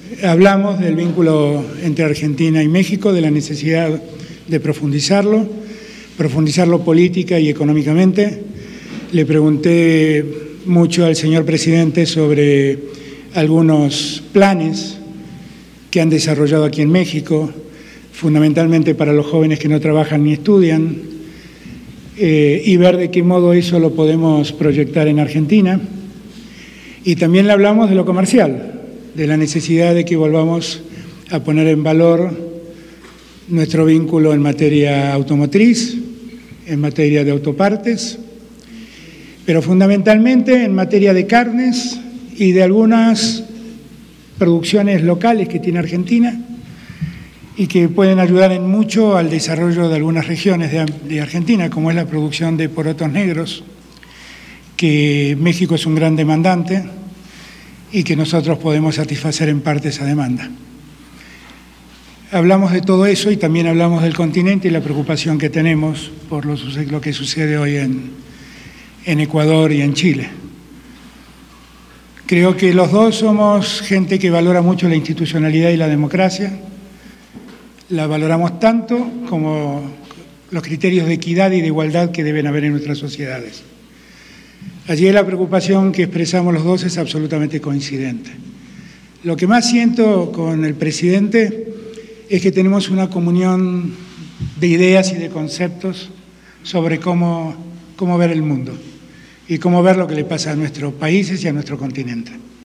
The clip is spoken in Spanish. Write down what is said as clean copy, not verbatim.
Hablamos del vínculo entre Argentina y México, de la necesidad de profundizarlo política y económicamente. Le pregunté mucho al señor presidente sobre algunos planes que han desarrollado aquí en México, fundamentalmente para los jóvenes que no trabajan ni estudian, y ver de qué modo eso lo podemos proyectar en Argentina. Y también le hablamos de lo comercial, de la necesidad de que volvamos a poner en valor nuestro vínculo en materia automotriz, en materia de autopartes, pero fundamentalmente en materia de carnes y de algunas producciones locales que tiene Argentina y que pueden ayudar en mucho al desarrollo de algunas regiones de Argentina, como es la producción de porotos negros, que México es un gran demandante y que nosotros podemos satisfacer en parte esa demanda. Hablamos de todo eso y también hablamos del continente y la preocupación que tenemos por lo que sucede hoy en Ecuador y en Chile. Creo que los dos somos gente que valora mucho la institucionalidad y la democracia. La valoramos tanto como los criterios de equidad y de igualdad que deben haber en nuestras sociedades. Allí la preocupación que expresamos los dos es absolutamente coincidente. Lo que más siento con el presidente es que tenemos una comunión de ideas y de conceptos sobre cómo ver el mundo y cómo ver lo que le pasa a nuestros países y a nuestro continente.